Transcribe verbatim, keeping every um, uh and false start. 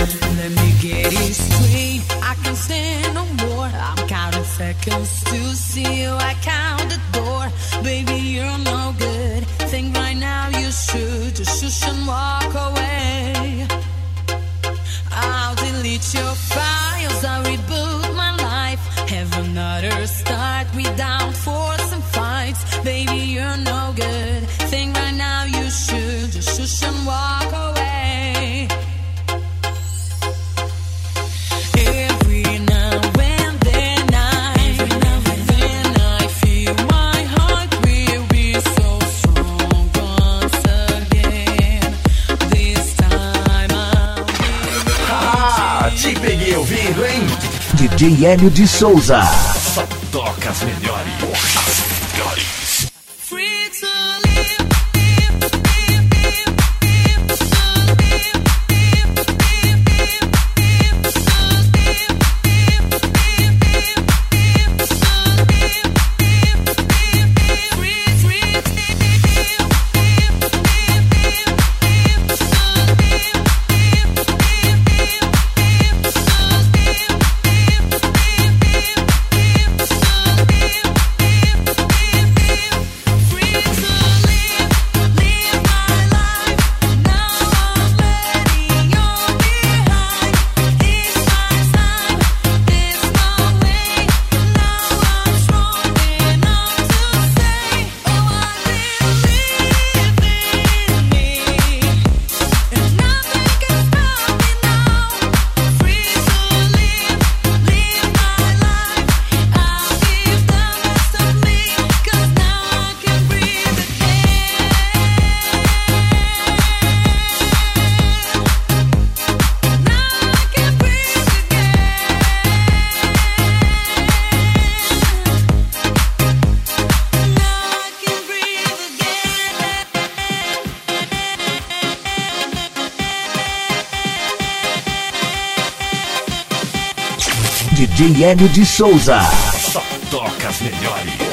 Let me get it straight, I can't stand no more. I'm counting seconds to see you, I count the door. Baby, you're no good, think right now you should just shush and walk away. I'll delete your files, I'll reboot my life. Have another start without force and fights. Baby, you're no good, think right now you should just shush and walk away. Every now and then I, every now and then I feel my heart will be so strong once again. This time I'll be Ah, te peguei ouvindo, hein? D J Hélio de Souza. Só toca as melhores. As melhores. free to live. D J Hélio de Souza. Só toca as melhores.